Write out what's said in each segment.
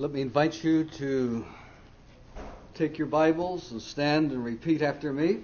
Let me invite you to take your Bibles and stand and repeat after me.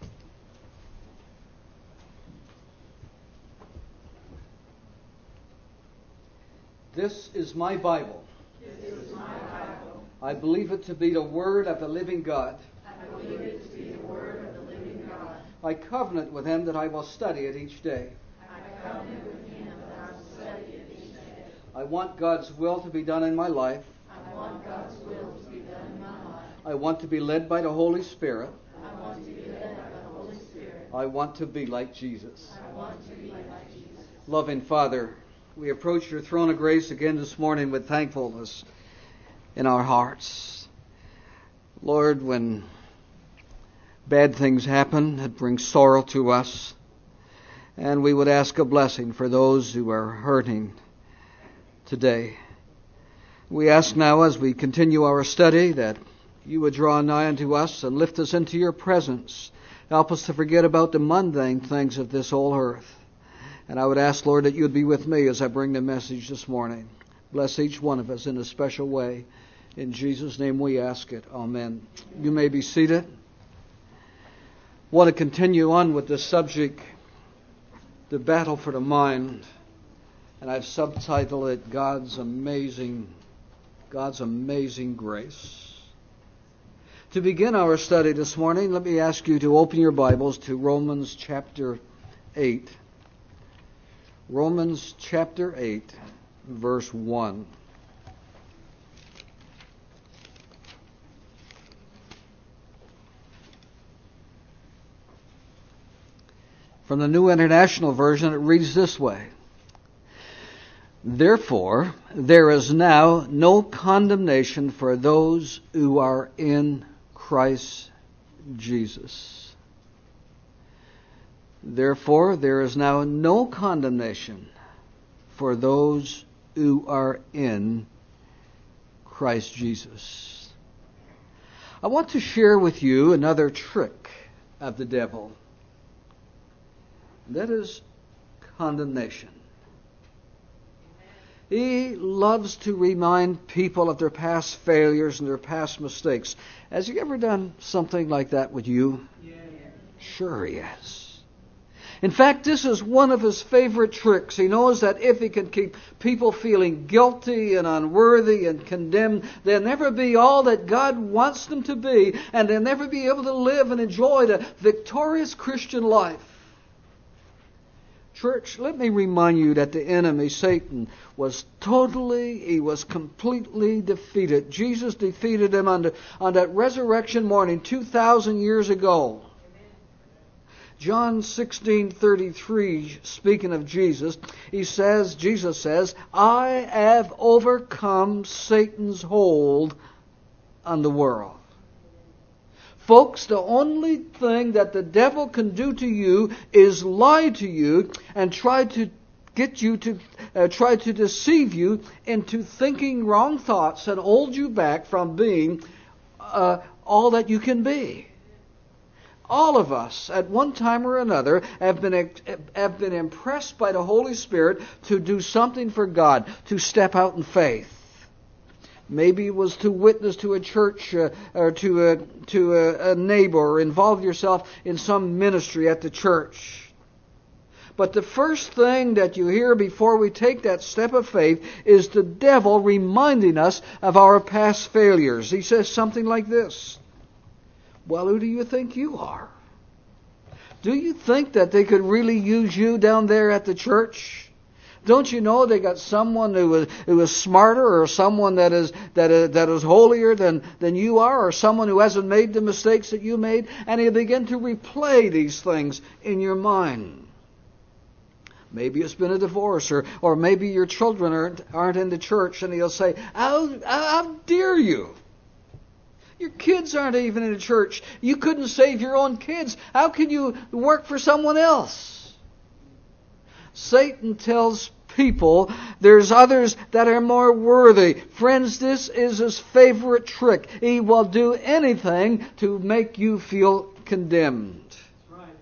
This is my Bible. This is my Bible. I believe it to be the Word of the living God. I believe it to be the Word of the living God. I covenant with Him that I will study it each day. I covenant with Him that I will study it each day. I want God's will to be done in my life. I want God's will to be done in my life. I want to be led by the Holy Spirit. I want to be led by the Holy Spirit. I want to be like Jesus. I want to be like Jesus. Loving Father, we approach your throne of grace again this morning with thankfulness in our hearts. Lord, when bad things happen, it brings sorrow to us. And we would ask a blessing for those who are hurting today. We ask now as we continue our study that you would draw nigh unto us and lift us into your presence. Help us to forget about the mundane things of this old earth. And I would ask, Lord, that you would be with me as I bring the message this morning. Bless each one of us in a special way. In Jesus' name we ask it. Amen. You may be seated. I want to continue on with this subject, the battle for the mind. And I've subtitled it God's Amazing Grace. To begin our study this morning, let me ask you to open your Bibles to Romans chapter 8. Romans chapter 8, verse 1. From the New International Version, it reads this way. Therefore, there is now no condemnation for those who are in Christ Jesus. Therefore, there is now no condemnation for those who are in Christ Jesus. I want to share with you another trick of the devil. That is condemnation. He loves to remind people of their past failures and their past mistakes. Has he ever done something like that with you? Yeah. Sure he has. In fact, this is one of his favorite tricks. He knows that if he can keep people feeling guilty and unworthy and condemned, they'll never be all that God wants them to be, and they'll never be able to live and enjoy the victorious Christian life. Church, let me remind you that the enemy, Satan, was completely defeated. Jesus defeated him on that resurrection morning 2,000 years ago. John 16:33, speaking of Jesus, Jesus says, I have overcome Satan's hold on the world. Folks, the only thing that the devil can do to you is lie to you and try to get you to try to deceive you into thinking wrong thoughts and hold you back from being all that you can be. All of us, at one time or another, have been impressed by the Holy Spirit to do something for God, to step out in faith. Maybe it was to witness to a church or to a neighbor, or involve yourself in some ministry at the church. But the first thing that you hear before we take that step of faith is the devil reminding us of our past failures. He says something like this. Well, who do you think you are? Do you think that they could really use you down there at the church? Don't you know they got someone who is smarter, or someone that is holier than you are, or someone who hasn't made the mistakes that you made? And he'll begin to replay these things in your mind. Maybe it's been a divorce, or maybe your children aren't in the church, and he'll say, how dare you? Your kids aren't even in the church. You couldn't save your own kids. How can you work for someone else? Satan tells people there's others that are more worthy. Friends, this is his favorite trick. He will do anything to make you feel condemned. That's right.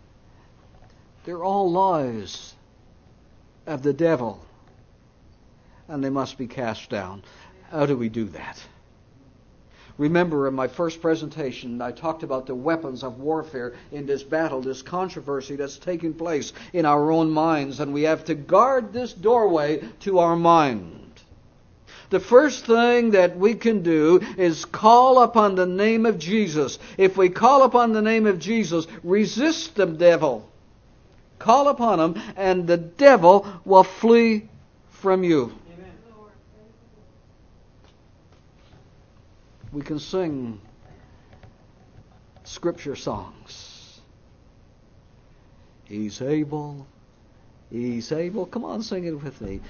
They're all lies of the devil, and they must be cast down. How do we do that? Remember, in my first presentation, I talked about the weapons of warfare in this battle, this controversy that's taking place in our own minds, and we have to guard this doorway to our mind. The first thing that we can do is call upon the name of Jesus. If we call upon the name of Jesus, resist the devil. Call upon him, and the devil will flee from you. Amen. We can sing scripture songs. He's able. He's able. Come on, sing it with me.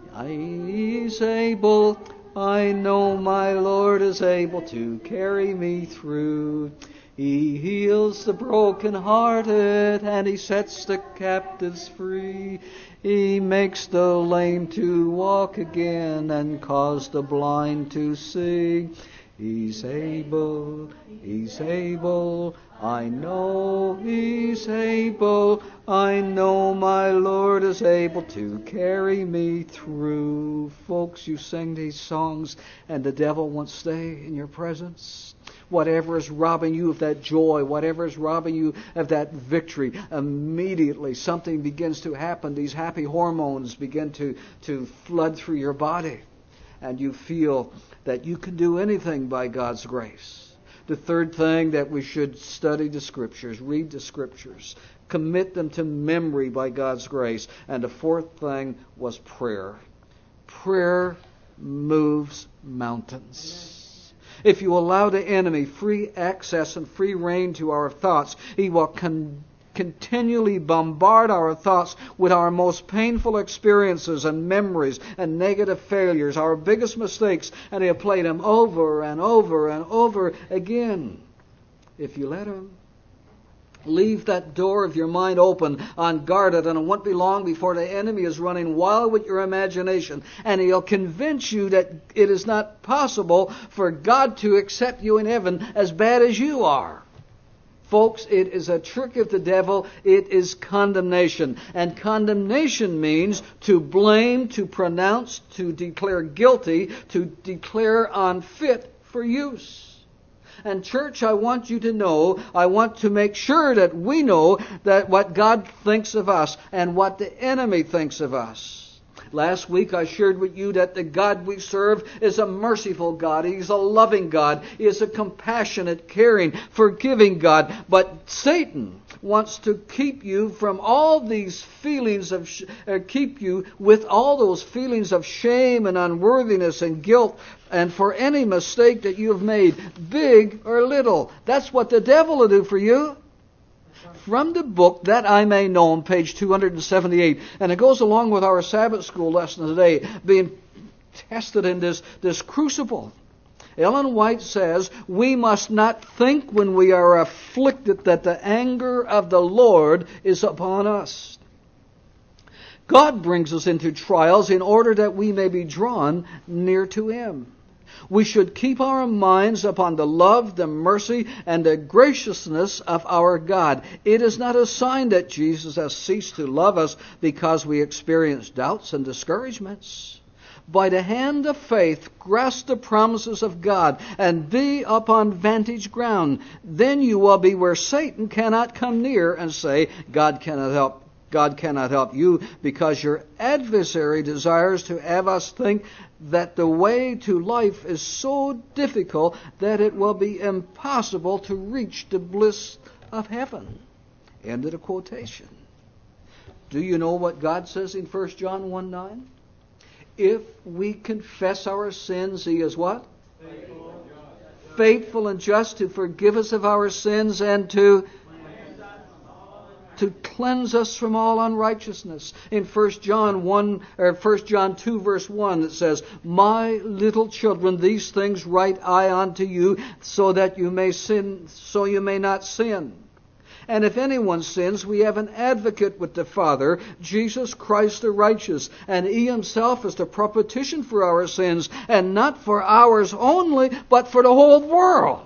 He's able. I know my Lord is able to carry me through. He heals the brokenhearted and He sets the captives free. He makes the lame to walk again and cause the blind to see. He's able, He's able, I know He's able, I know my Lord is able to carry me through. Folks, you sing these songs and the devil won't stay in your presence. Whatever is robbing you of that joy, whatever is robbing you of that victory, immediately something begins to happen. These happy hormones begin to flood through your body. And you feel that you can do anything by God's grace. The third thing, that we should study the Scriptures, read the Scriptures, commit them to memory by God's grace. And the fourth thing was prayer. Prayer moves mountains. If you allow the enemy free access and free rein to our thoughts, he will continually bombard our thoughts with our most painful experiences and memories and negative failures, our biggest mistakes, and he'll play them over and over and over again. If you let him, leave that door of your mind open, unguarded, and it won't be long before the enemy is running wild with your imagination, and he'll convince you that it is not possible for God to accept you in heaven as bad as you are. Folks, it is a trick of the devil. It is condemnation. And condemnation means to blame, to pronounce, to declare guilty, to declare unfit for use. And church, I want you to know, I want to make sure that we know that what God thinks of us and what the enemy thinks of us. Last week I shared with you that the God we serve is a merciful God. He's a loving God. He is a compassionate, caring, forgiving God. But Satan wants to keep you from all these feelings of, keep you with all those feelings of shame and unworthiness and guilt, and for any mistake that you have made, big or little. That's what the devil will do for you. From the book That I May Know, on page 278, and it goes along with our Sabbath school lesson today, being tested in this crucible. Ellen White says, we must not think when we are afflicted that the anger of the Lord is upon us. God brings us into trials in order that we may be drawn near to Him. We should keep our minds upon the love, the mercy, and the graciousness of our God. It is not a sign that Jesus has ceased to love us because we experience doubts and discouragements. By the hand of faith, grasp the promises of God and be upon vantage ground. Then you will be where Satan cannot come near and say, God cannot help. God cannot help you, because your adversary desires to have us think that the way to life is so difficult that it will be impossible to reach the bliss of heaven. End of the quotation. Do you know what God says in 1 John 1:9? If we confess our sins, He is what? Faithful and just to forgive us of our sins and to cleanse us from all unrighteousness. In 1 John 2 verse 1 it says, my little children, these things write I unto you, so that you may not sin. And if anyone sins, we have an advocate with the Father, Jesus Christ the righteous, and He Himself is the propitiation for our sins, and not for ours only, but for the whole world.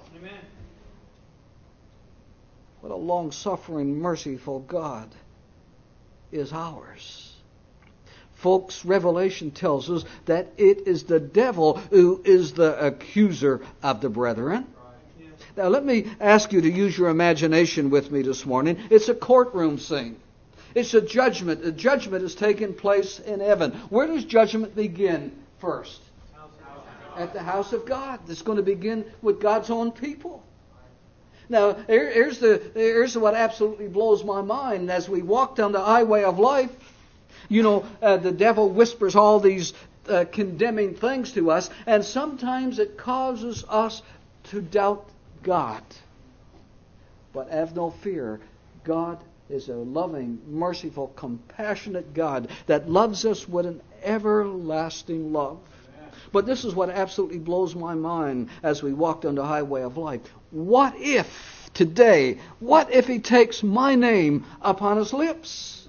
What a long-suffering, merciful God is ours. Folks, Revelation tells us that it is the devil who is the accuser of the brethren. Now let me ask you to use your imagination with me this morning. It's a courtroom scene. It's a judgment. A judgment is taking place in heaven. Where does judgment begin first? At the house of God. It's going to begin with God's own people. Now, here's what absolutely blows my mind. As we walk down the highway of life, the devil whispers all these condemning things to us, and sometimes it causes us to doubt God. But have no fear. God is a loving, merciful, compassionate God that loves us with an everlasting love. But this is what absolutely blows my mind as we walk down the highway of life. What if today, he takes my name upon his lips?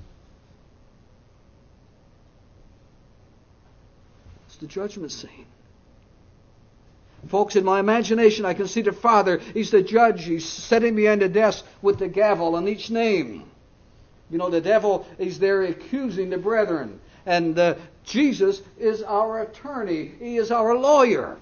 It's the judgment scene. Folks, in my imagination, I can see the Father. He's the judge. He's sitting behind the desk with the gavel on each name. The devil is there accusing the brethren. And Jesus is our attorney. He is our lawyer.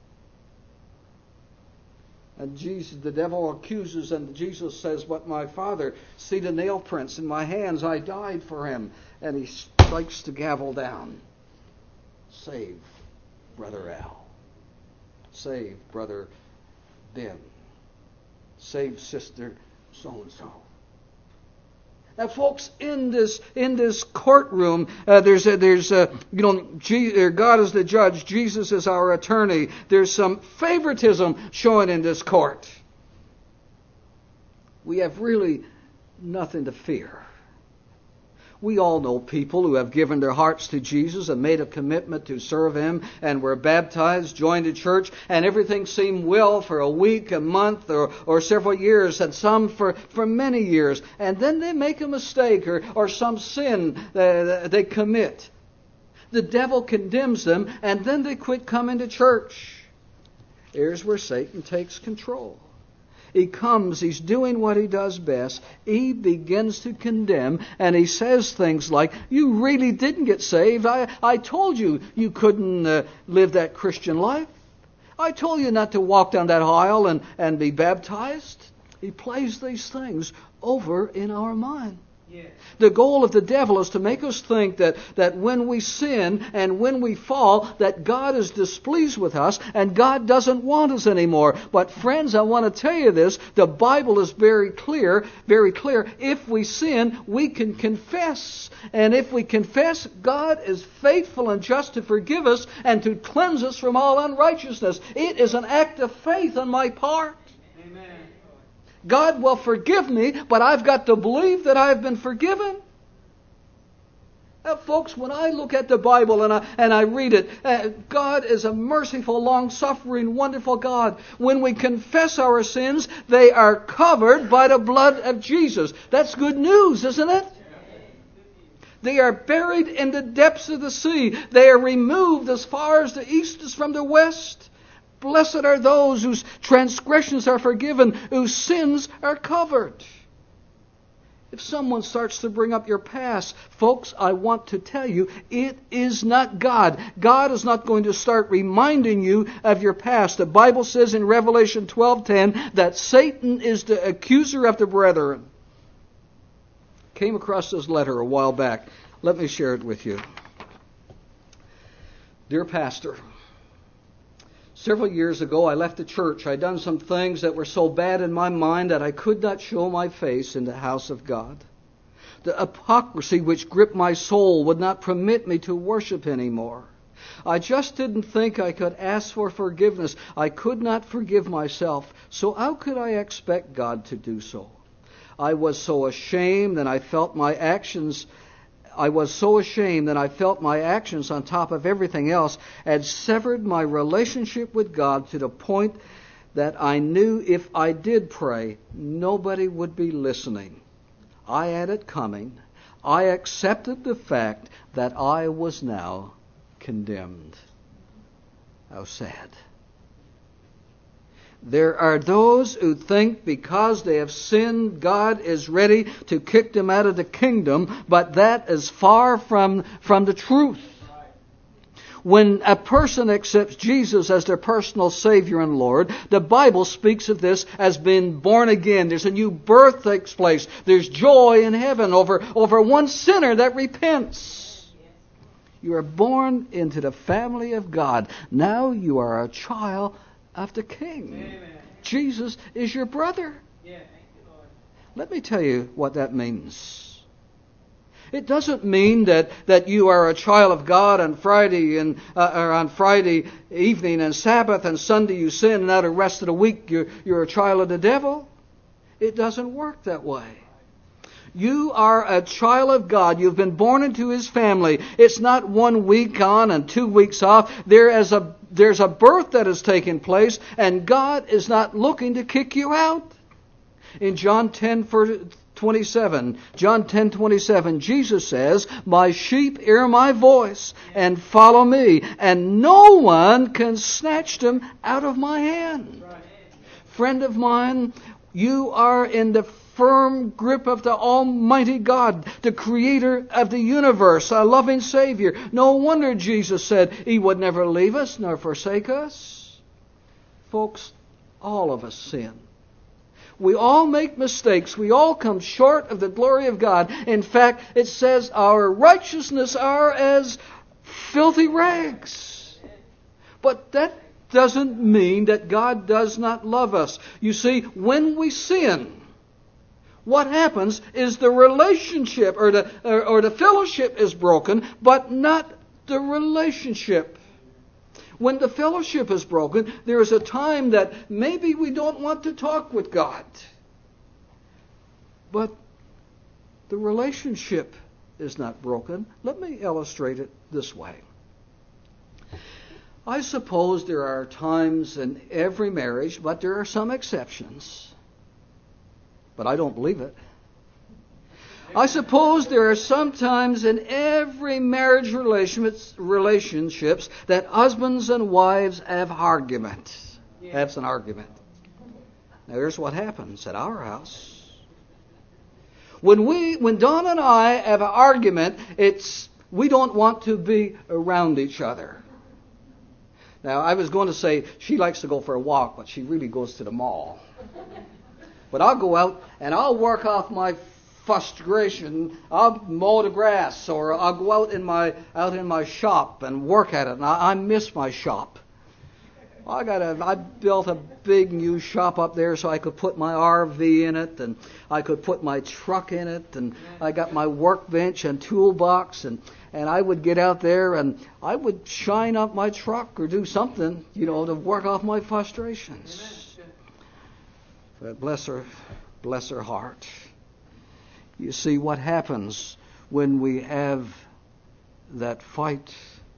And the devil accuses, and Jesus says, "But my Father, see the nail prints in my hands. I died for him." And he strikes the gavel down. Save Brother Al. Save Brother Ben. Save Sister so-and-so. Now, folks, in this courtroom, God is the judge. Jesus is our attorney. There's some favoritism showing in this court. We have really nothing to fear. We all know people who have given their hearts to Jesus and made a commitment to serve Him and were baptized, joined a church, and everything seemed well for a week, a month, or several years, and some for many years. And then they make a mistake or some sin they commit. The devil condemns them, and then they quit coming to church. Here's where Satan takes control. He comes, he's doing what he does best. He begins to condemn, and he says things like, "You really didn't get saved. I told you couldn't live that Christian life. I told you not to walk down that aisle and be baptized." He plays these things over in our mind. Yes. The goal of the devil is to make us think that when we sin and when we fall, that God is displeased with us and God doesn't want us anymore. But friends, I want to tell you this. The Bible is very clear, very clear. If we sin, we can confess. And if we confess, God is faithful and just to forgive us and to cleanse us from all unrighteousness. It is an act of faith on my part. Amen. God will forgive me, but I've got to believe that I've been forgiven. Now, folks, when I look at the Bible and I read it, God is a merciful, long-suffering, wonderful God. When we confess our sins, they are covered by the blood of Jesus. That's good news, isn't it? They are buried in the depths of the sea. They are removed as far as the east is from the west. Blessed are those whose transgressions are forgiven, whose sins are covered. If someone starts to bring up your past, folks, I want to tell you, it is not God. God is not going to start reminding you of your past. The Bible says in Revelation 12:10 that Satan is the accuser of the brethren. Came across this letter a while back. Let me share it with you. Dear Pastor, several years ago, I left the church. I'd done some things that were so bad in my mind that I could not show my face in the house of God. The hypocrisy which gripped my soul would not permit me to worship anymore. I just didn't think I could ask for forgiveness. I could not forgive myself. So how could I expect God to do so? I was so ashamed, and I felt my actions on top of everything else had severed my relationship with God to the point that I knew if I did pray, nobody would be listening. I had it coming. I accepted the fact that I was now condemned. How sad. There are those who think because they have sinned, God is ready to kick them out of the kingdom, but that is far from the truth. When a person accepts Jesus as their personal Savior and Lord, the Bible speaks of this as being born again. There's a new birth takes place. There's joy in heaven over one sinner that repents. You are born into the family of God. Now you are a child of the King. Amen. Jesus is your brother. Yeah, thank you, Lord. Let me tell you what that means. It doesn't mean that you are a child of God on Friday or on Friday evening and Sabbath and Sunday you sin, and now the rest of the week you're a child of the devil. It doesn't work that way. You are a child of God. You've been born into His family. It's not 1 week on and 2 weeks off. There's a birth that has taken place, and God is not looking to kick you out. In John 10:27, Jesus says, "My sheep hear my voice and follow me, and no one can snatch them out of my hand." Friend of mine, you are in the firm grip of the Almighty God, the Creator of the universe, a loving Savior. No wonder Jesus said He would never leave us nor forsake us. Folks, all of us sin. We all make mistakes. We all come short of the glory of God. In fact, it says our righteousness are as filthy rags. But that doesn't mean that God does not love us. You see, when we sin, what happens is the relationship or the fellowship is broken, but not the relationship. When the fellowship is broken, there is a time that maybe we don't want to talk with God. But the relationship is not broken. Let me illustrate it this way. I suppose there are times in every marriage, but there are some exceptions. But I don't believe it. I suppose there are some times in every marriage relationships that husbands and wives have arguments. Have an argument. Now here's what happens at our house. When Dawn and I have an argument, we don't want to be around each other. Now I was going to say she likes to go for a walk, but she really goes to the mall. But I'll go out and I'll work off my frustration. I'll mow the grass, or I'll go out in my shop and work at it. And I miss my shop. I built a big new shop up there so I could put my RV in it, and I could put my truck in it, and I got my workbench and toolbox, and I would get out there and I would shine up my truck or do something, to work off my frustrations. But bless her heart. You see what happens when we have that fight.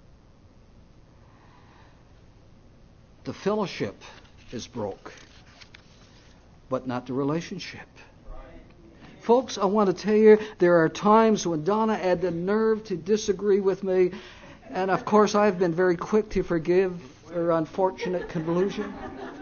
The fellowship is broke, but not the relationship. Folks, I want to tell you, there are times when Donna had the nerve to disagree with me, and of course I've been very quick to forgive her unfortunate conclusion.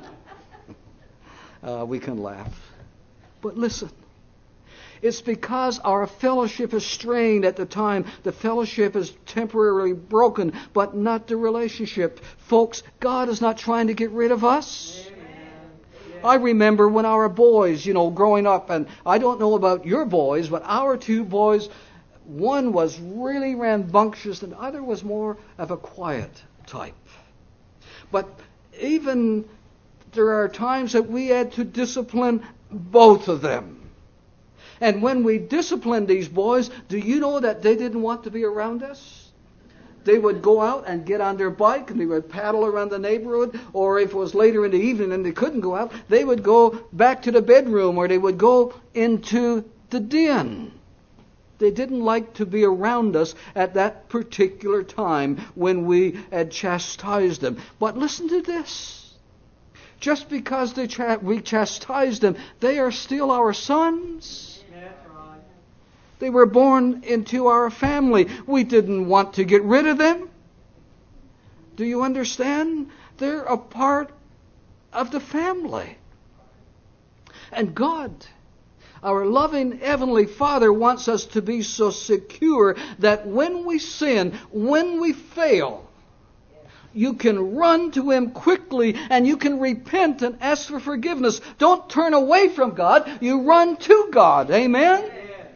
We can laugh. But listen, it's because our fellowship is strained at the time. The fellowship is temporarily broken, but not the relationship. Folks, God is not trying to get rid of us. Amen. I remember when our boys, growing up, and I don't know about your boys, but our two boys, one was really rambunctious and the other was more of a quiet type. But even there are times that we had to discipline both of them. And when we disciplined these boys, do you know that they didn't want to be around us? They would go out and get on their bike and they would paddle around the neighborhood, or if it was later in the evening and they couldn't go out, they would go back to the bedroom, or they would go into the den. They didn't like to be around us at that particular time when we had chastised them. But listen to this. Just because we chastised them, they are still our sons. They were born into our family. We didn't want to get rid of them. Do you understand? They're a part of the family. And God, our loving Heavenly Father, wants us to be so secure that when we sin, when we fail, you can run to Him quickly and you can repent and ask for forgiveness. Don't turn away from God. You run to God. Amen?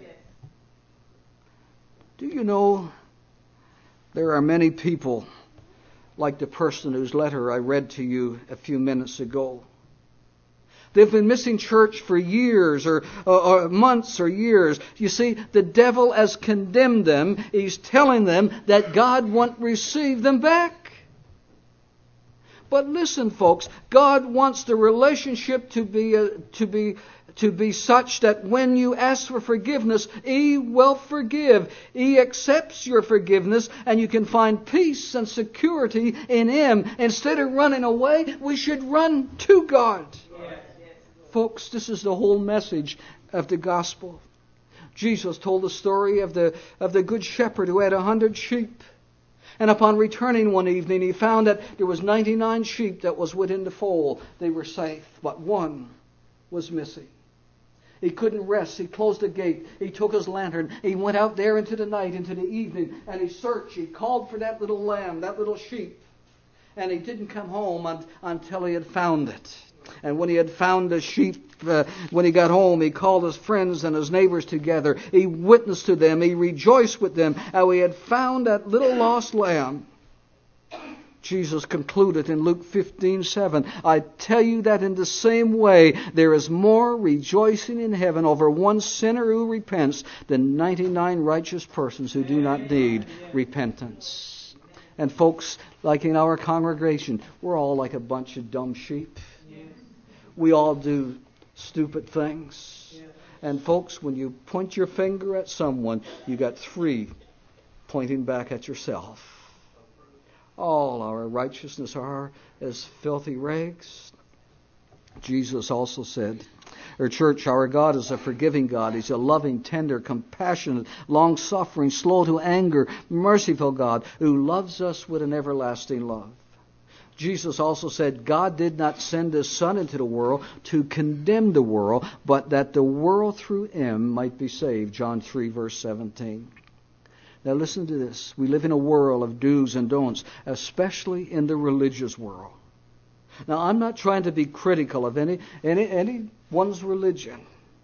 Do you know there are many people like the person whose letter I read to you a few minutes ago? They've been missing church for years or months or years. You see, the devil has condemned them. He's telling them that God won't receive them back. But listen, folks, God wants the relationship to be such that when you ask for forgiveness, He will forgive. He accepts your forgiveness, and you can find peace and security in Him. Instead of running away, we should run to God. Yes. Folks, this is the whole message of the gospel. Jesus told the story of the good shepherd who had 100 sheep. And upon returning one evening, he found that there was 99 sheep that was within the fold. They were safe, but one was missing. He couldn't rest. He closed the gate. He took his lantern. He went out there into the night, into the evening, and he searched. He called for that little lamb, that little sheep. And he didn't come home until he had found it. And when he had found the sheep, when he got home, he called his friends and his neighbors together. He witnessed to them. He rejoiced with them how he had found that little lost lamb. Jesus concluded in Luke 15:7, I tell you that in the same way there is more rejoicing in heaven over one sinner who repents than 99 righteous persons who do not need repentance. And folks, like in our congregation, we're all like a bunch of dumb sheep. We all do stupid things. And folks, when you point your finger at someone, you got 3 pointing back at yourself. All our righteousness are as filthy rags. Jesus also said, church, our God is a forgiving God. He's a loving, tender, compassionate, long-suffering, slow to anger, merciful God who loves us with an everlasting love. Jesus also said, God did not send His Son into the world to condemn the world, but that the world through Him might be saved. John 3, verse 17. Now listen to this. We live in a world of do's and don'ts, especially in the religious world. Now I'm not trying to be critical of anyone's religion,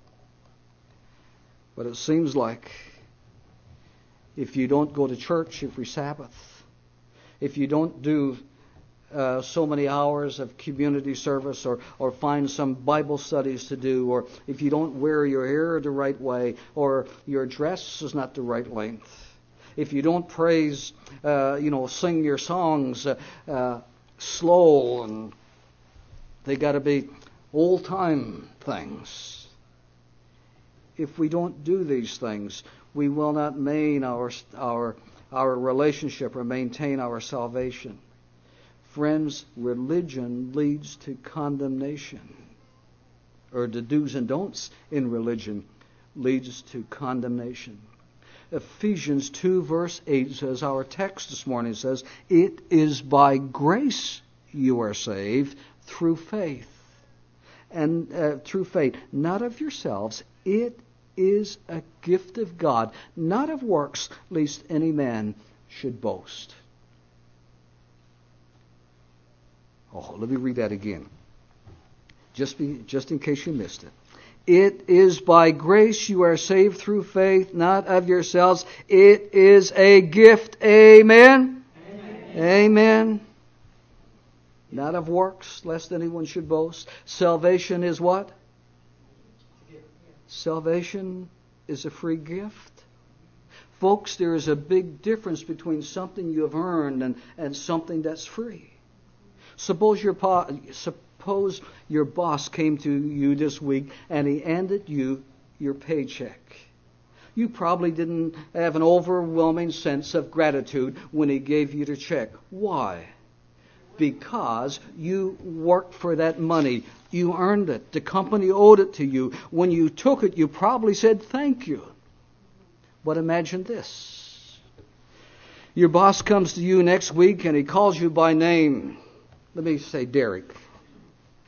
but it seems like if you don't go to church every Sabbath, if you don't do so many hours of community service or find some Bible studies to do, or if you don't wear your hair the right way, or your dress is not the right length, if you don't praise, sing your songs slow, and they got to be old-time things. If we don't do these things, we will not maintain our relationship or maintain our salvation. Friends, religion leads to condemnation. Or the do's and don'ts in religion leads to condemnation. Ephesians 2 verse 8 says, our text this morning says, it is by grace you are saved through faith. And through faith, not of yourselves, it is a gift of God, not of works, lest any man should boast. Oh, let me read that again. Just in case you missed it. It is by grace you are saved through faith, not of yourselves. It is a gift. Amen? Amen. Amen. Not of works, lest anyone should boast. Salvation is what? Salvation is a free gift. Folks, there is a big difference between something you have earned and something that's free. Suppose your boss came to you this week and he handed you your paycheck. You probably didn't have an overwhelming sense of gratitude when he gave you the check. Why? Because you worked for that money. You earned it. The company owed it to you. When you took it, you probably said thank you. But imagine this. Your boss comes to you next week and he calls you by name. Let me say Derek.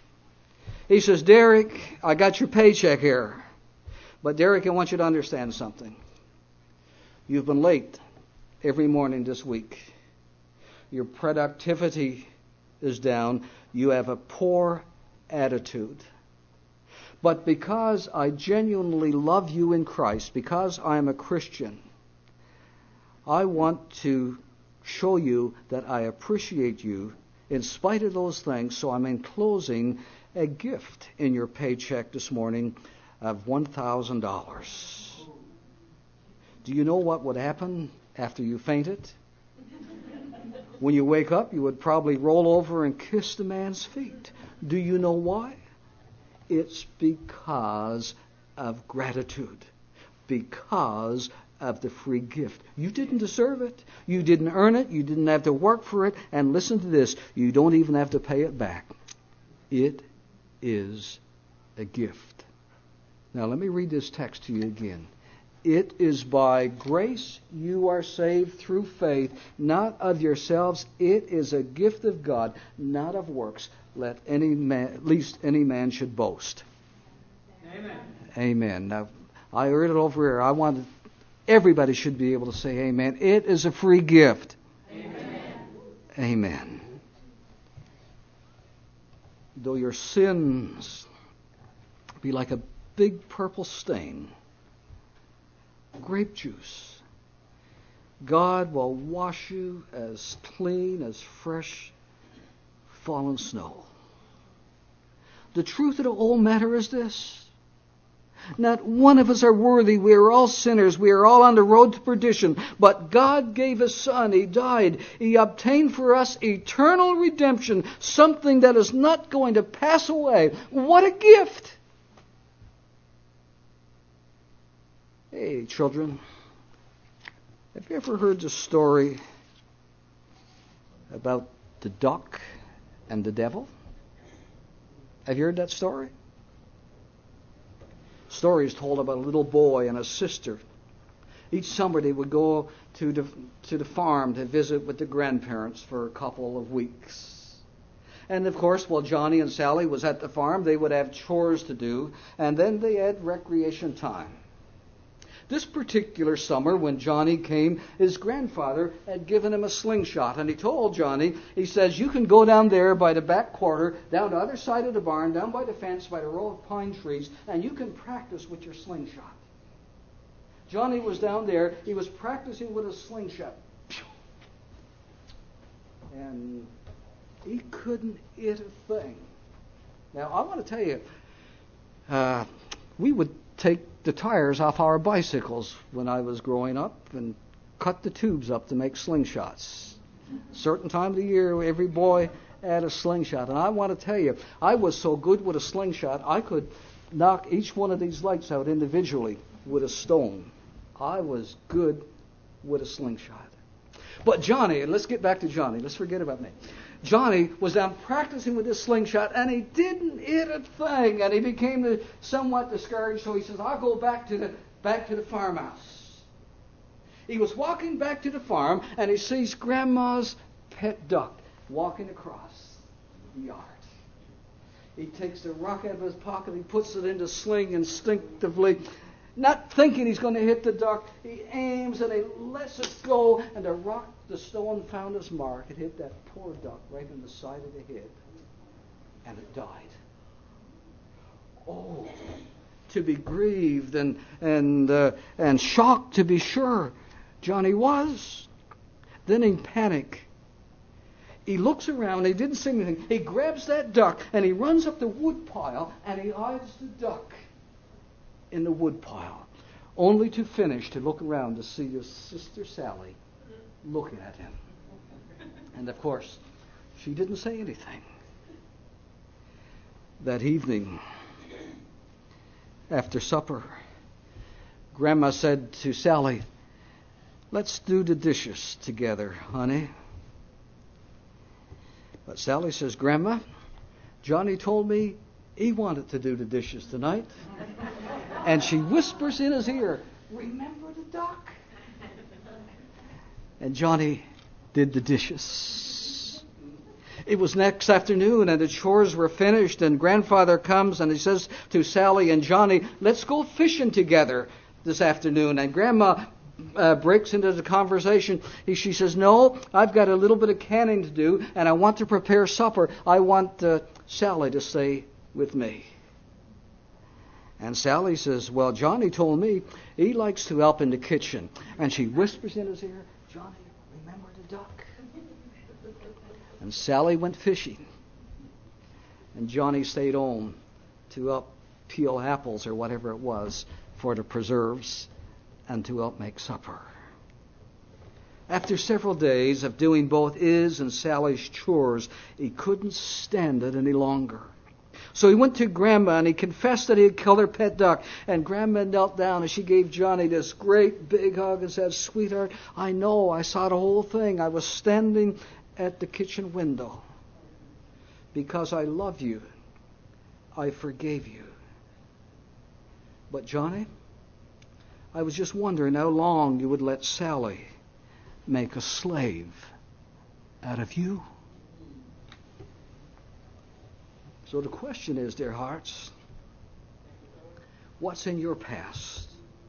He says, Derek, I got your paycheck here. But Derek, I want you to understand something. You've been late every morning this week. Your productivity is down. You have a poor attitude. But because I genuinely love you in Christ, because I am a Christian, I want to show you that I appreciate you in spite of those things. So I'm enclosing a gift in your paycheck this morning of $1,000. Do you know what would happen after you fainted? When you wake up, you would probably roll over and kiss the man's feet. Do you know why? It's because of gratitude. Because of the free gift. You didn't deserve it. You didn't earn it. You didn't have to work for it. And listen to this. You don't even have to pay it back. It is a gift. Now let me read this text to you again. It is by grace you are saved through faith, not of yourselves. It is a gift of God, not of works. Let any man, least any man should boast. Amen. Amen. Now, I heard it over here. I wanted everybody should be able to say amen. It is a free gift. Amen. Amen. Though your sins be like a big purple stain, grape juice, God will wash you as clean as fresh fallen snow. The truth of the whole matter is this. Not one of us are worthy. We are all sinners. We are all on the road to perdition. But God gave His Son. He died. He obtained for us eternal redemption, something that is not going to pass away. What a gift! Hey, children, have you ever heard the story about the duck and the devil? Have you heard that story? Story is told about a little boy and a sister. Each summer they would go to the farm to visit with the grandparents for a couple of weeks. And of course, while Johnny and Sally was at the farm, they would have chores to do, and then they had recreation time. This particular summer, when Johnny came, his grandfather had given him a slingshot. And he told Johnny, he says, you can go down there by the back quarter, down the other side of the barn, down by the fence, by the row of pine trees, and you can practice with your slingshot. Johnny was down there. He was practicing with a slingshot. And he couldn't hit a thing. Now, I want to tell you, we would take the tires off our bicycles when I was growing up and cut the tubes up to make slingshots. Certain time of the year, every boy had a slingshot. And I want to tell you, I was so good with a slingshot, I could knock each one of these lights out individually with a stone. I was good with a slingshot. But Johnny, and let's get back to Johnny. Let's forget about me. Johnny was down practicing with his slingshot, and he didn't hit a thing, and he became somewhat discouraged. So he says, "I'll go back to the farmhouse." He was walking back to the farm, and he sees Grandma's pet duck walking across the yard. He takes the rock out of his pocket, he puts it in the sling instinctively, not thinking he's going to hit the duck. He aims and he lets it go, and the stone found its mark. It hit that poor duck right in the side of the head, and it died. Oh, to be grieved and shocked, to be sure, Johnny was. Then in panic, he looks around. He didn't see anything. He grabs that duck and he runs up the wood pile and he hides the duck in the wood pile, only to look around to see his sister Sally looking at him. And of course, she didn't say anything. That evening, after supper, Grandma said to Sally, "Let's do the dishes together, honey." But Sally says, "Grandma, Johnny told me he wanted to do the dishes tonight." And she whispers in his ear, "Remember the duck?" And Johnny did the dishes. It was next afternoon, and the chores were finished, and Grandfather comes and he says to Sally and Johnny, let's go fishing together this afternoon. And Grandma breaks into the conversation. She says, no, I've got a little bit of canning to do, and I want to prepare supper. I want Sally to stay with me. And Sally says, well, Johnny told me he likes to help in the kitchen. And she whispers in his ear, Johnny, remember the duck. And Sally went fishing. And Johnny stayed home to help peel apples or whatever it was for the preserves and to help make supper. After several days of doing both his and Sally's chores, he couldn't stand it any longer. So he went to Grandma and he confessed that he had killed her pet duck. And Grandma knelt down and she gave Johnny this great big hug and said, sweetheart, I know, I saw the whole thing. I was standing at the kitchen window. Because I love you, I forgave you. But Johnny, I was just wondering how long you would let Sally make a slave out of you. So the question is, dear hearts, what's in your past?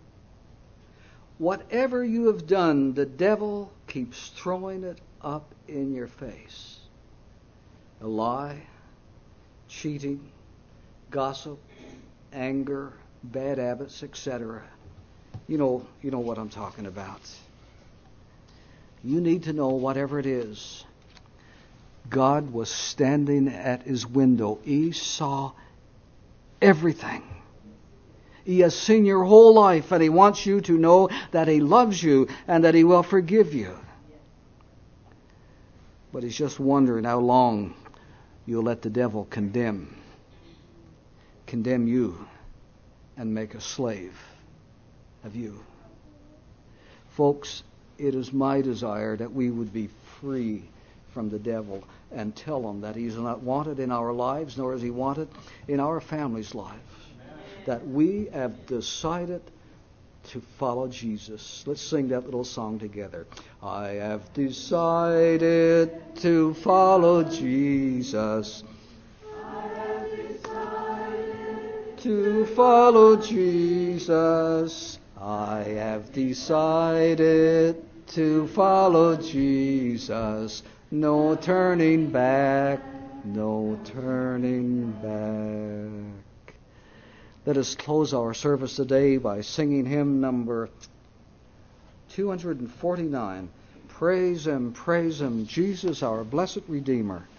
Whatever you have done, the devil keeps throwing it up in your face. A lie, cheating, gossip, anger, bad habits, etc. You know what I'm talking about. You need to know whatever it is. God was standing at his window. He saw everything. He has seen your whole life, and he wants you to know that he loves you and that he will forgive you. But he's just wondering how long you'll let the devil condemn you and make a slave of you. Folks, it is my desire that we would be free from the devil and tell him that he's not wanted in our lives, nor is he wanted in our family's lives. That we have decided to follow Jesus. Let's sing that little song together. I have decided to follow Jesus. I have decided To follow Jesus. I have decided to follow Jesus. No turning back, no turning back. Let us close our service today by singing hymn number 249. Praise him, Jesus, our blessed Redeemer.